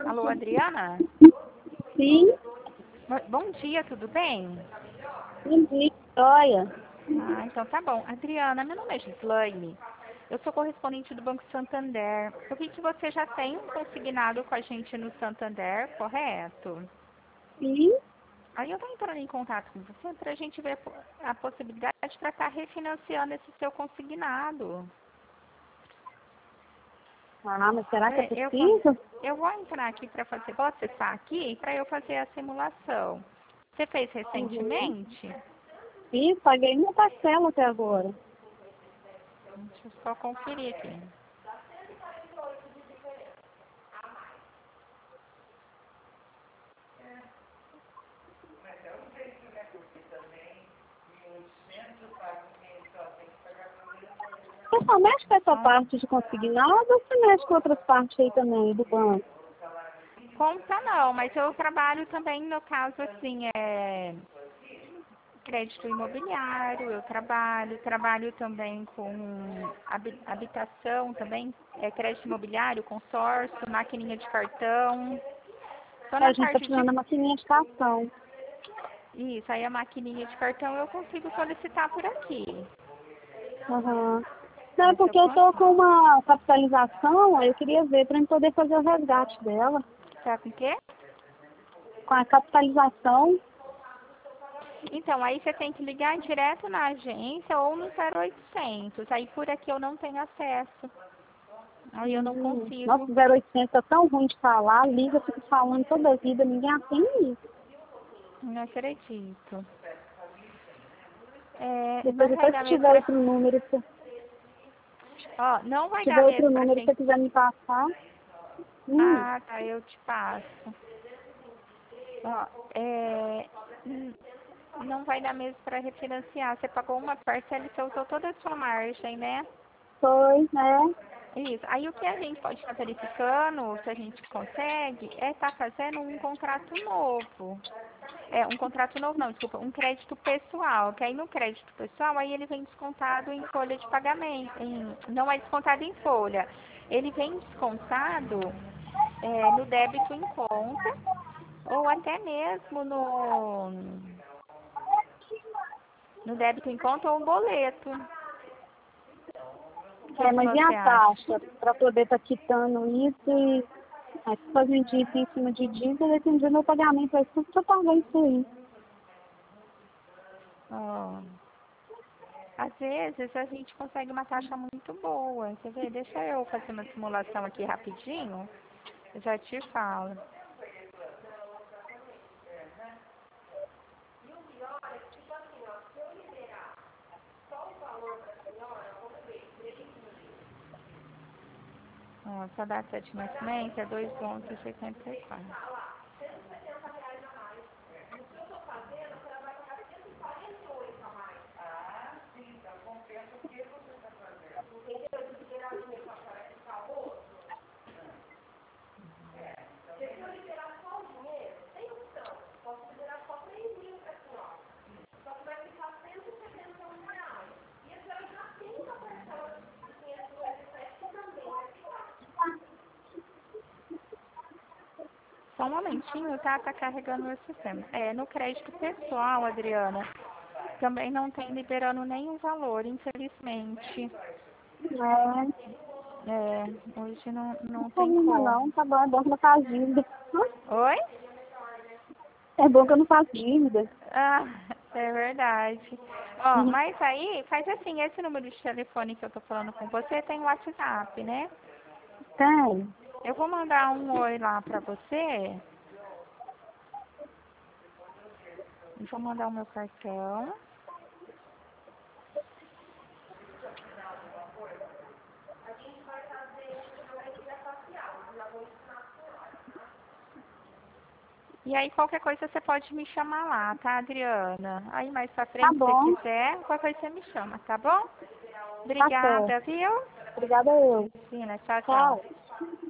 Alô, Adriana? Sim, Bom dia, tudo bem? entendi. Olha, Então tá bom. Adriana, meu nome é Gislaine. Eu sou correspondente do Banco Santander. Eu vi que você já tem um consignado com a gente no Santander, correto? sim. Aí eu tô entrando em contato com você para a gente ver a possibilidade para estar refinanciando esse seu consignado. Ah, mas será que é Eu possível? vou entrar aqui para fazer, vou acessar aqui para eu fazer a simulação. Você fez Uhum. recentemente? Sim, paguei uma parcela até agora. Deixa eu só conferir aqui. Você só mexe com essa Então, parte de consignado ou você mexe com outras partes aí também do banco? conta não, mas eu trabalho também no caso assim, crédito imobiliário, eu trabalho também com habitação também, crédito imobiliário, consórcio, maquininha de cartão. Só A na gente está parte de precisando da maquininha de cartão. isso, aí a maquininha de cartão eu consigo solicitar por aqui. Uhum. Não, é Isso eu porque eu tô consigo. com uma capitalização, aí eu queria ver para eu poder fazer o resgate dela. Tá com o quê? Com a capitalização, Então, aí você tem que ligar direto na agência ou no 0800. Aí por aqui eu não tenho acesso. Aí eu não nossa, consigo. 0800 é tão ruim de falar, liga, fica falando toda a vida, ninguém atende isso. Não acredito. Depois, Não vai depois dar se mesmo tiver pra. outro número, Ó, não vai se dar tiver outro mesmo pra número que você gente. quiser me passar, Ah, tá, eu te passo. Ó, não vai dar mesmo pra refinanciar. Você pagou uma parcela e você usou toda a sua margem, né? foi, né? Isso. Aí o que a gente pode estar verificando, se a gente consegue, é estar fazendo um contrato novo. Um contrato novo não, desculpa, um crédito pessoal, que aí no crédito pessoal, aí ele vem descontado em folha de pagamento, não é descontado em folha, ele vem descontado no débito em conta, ou até mesmo no débito em conta ou um boleto. O que, É, que mas e você a acha? taxa? Para poder estar quitando isso e fazendo dívida em cima de dívida, daqui um dia meu pagamento vai tudo para pagar isso aí. Ó, às vezes a gente consegue uma taxa muito boa. Quer ver? Deixa eu fazer uma simulação aqui rapidinho. Eu já te falo. Ó, sua data de nascimento é 2,64. Só um momentinho, tá? Tá carregando o sistema. No crédito pessoal, Adriana, também não tem liberando nenhum valor, infelizmente. É, Hoje não não tem problema como. não, tá bom, é bom que eu não faço dívida. Oi? É bom que eu não faço dívida. Ah, é verdade. Ó, Uhum. mas aí, faz assim, esse número de telefone que eu tô falando com você tem WhatsApp, né? Tem. Eu vou mandar um oi lá pra você. Vou mandar o meu cartão. E aí, qualquer coisa você pode me chamar lá, tá, Adriana? Aí, mais pra Tá frente, se você bom, quiser, qualquer coisa você me chama, tá bom? tá certo. Obrigada, viu? Obrigada eu. Imagina, tchau, tchau. Tchau.